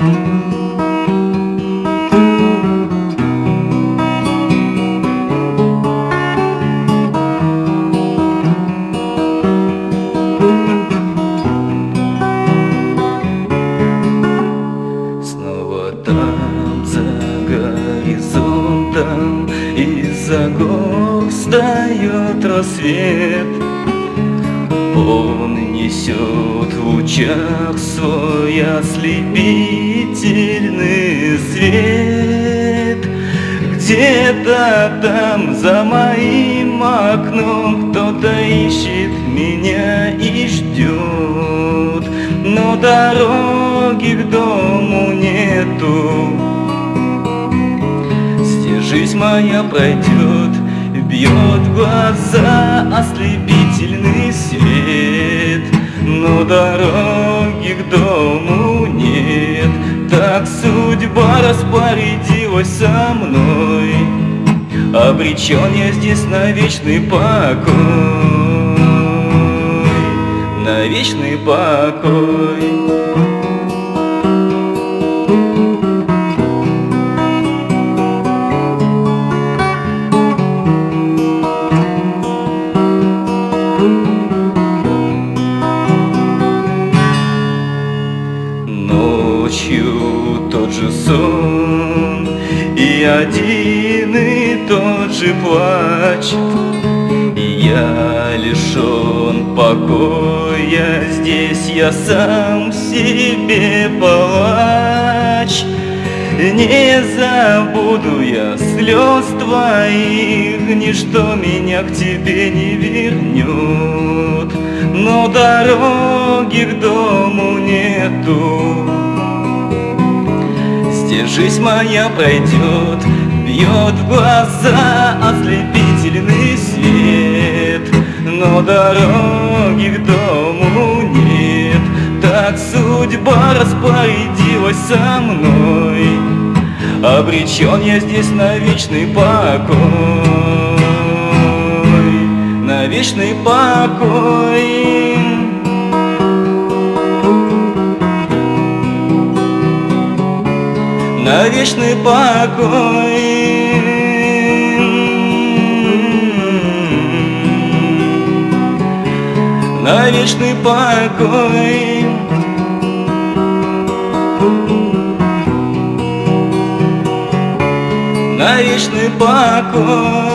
Снова там, за горизонтом, из-за гор встает рассвет. Он несет в лучах свой ослепительный свет. Где-то там за моим окном кто-то ищет меня и ждет, но дороги к дому нету. Здесь жизнь моя пройдет, бьет в глаза ослепительный свет, но дороги к дому нет. Так судьба распорядилась со мной, обречен я здесь на вечный покой, на вечный покой. Ночью тот же сон и один и тот же плач, и я лишен покоя, здесь я сам себе палач. Не забуду я слез твоих, ничто меня к тебе не вернет, но дороги к дому нету. Здесь жизнь моя пройдет, бьет в глаза ослепительный свет, но дороги к дому нет. Так судьба распорядилась со мной, обречен я здесь на вечный покой, на вечный покой. На вечный покой. На вечный покой. На вечный покой.